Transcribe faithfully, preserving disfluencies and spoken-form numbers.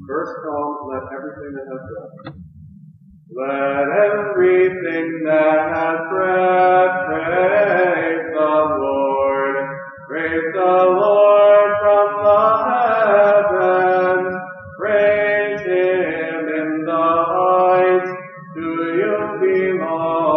First Psalm, let everything that has breath. Let everything that has breath praise the Lord. Praise the Lord from the heavens. Praise Him in the heights. To you belong